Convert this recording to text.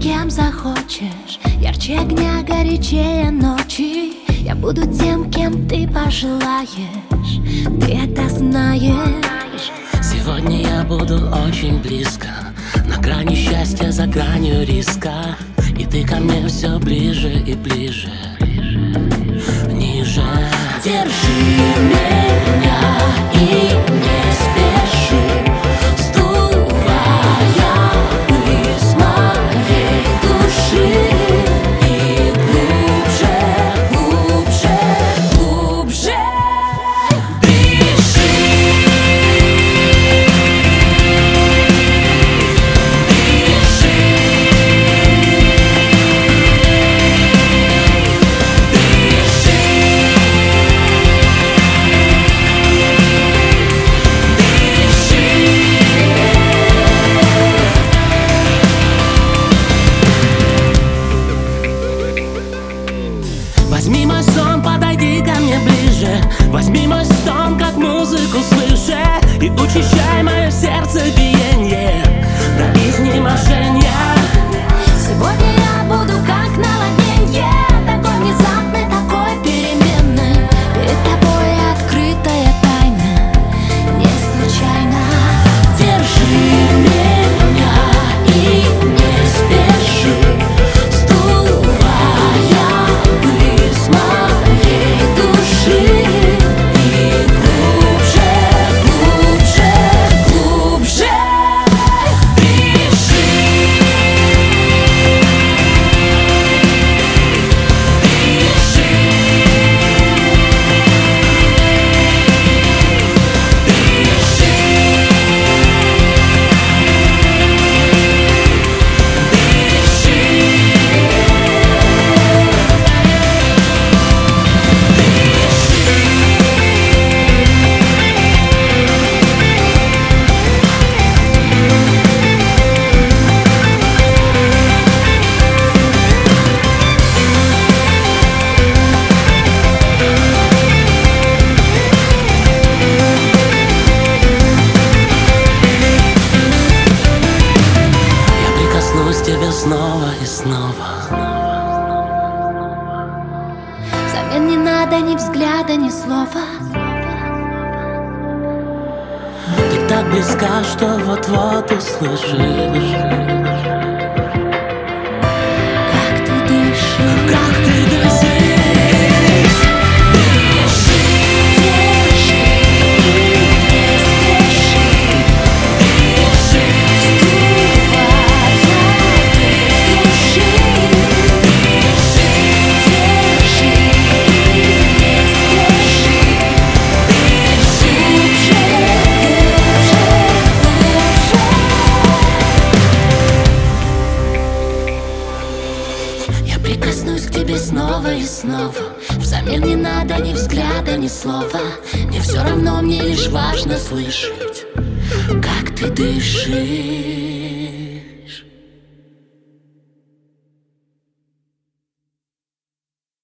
кем захочешь, ярче огня, горячее ночи. Я буду тем, кем ты пожелаешь, ты это знаешь. Сегодня я буду очень близко, на грани счастья, за гранью риска. И ты ко мне все ближе и ближе, ниже. Держи меня и не спеши, сдувая пыль с моей души. И глубже, глубже, глубже дыши. Возьми мой сон, подойди ко мне ближе. Возьми мой стон, как музыку свыше, и учащай мое сердце биение до изнеможения. Сегодня я буду как наводнение, такой внезапный, такой переменный. Перед тобой открытая тайна, не случайно. Держи меня и не спеши, сдувая пыль с моей души. И глубже, глубже, глубже дыши. Тебя снова и снова. Взамен не надо ни взгляда, ни слова. Ты так близка, что вот-вот услышишь. Как ты дышишь, Как ты дышишь. Прикоснусь к тебе снова и снова. Взамен не надо ни взгляда, ни слова. Мне все равно, мне лишь важно слышать, как ты дышишь.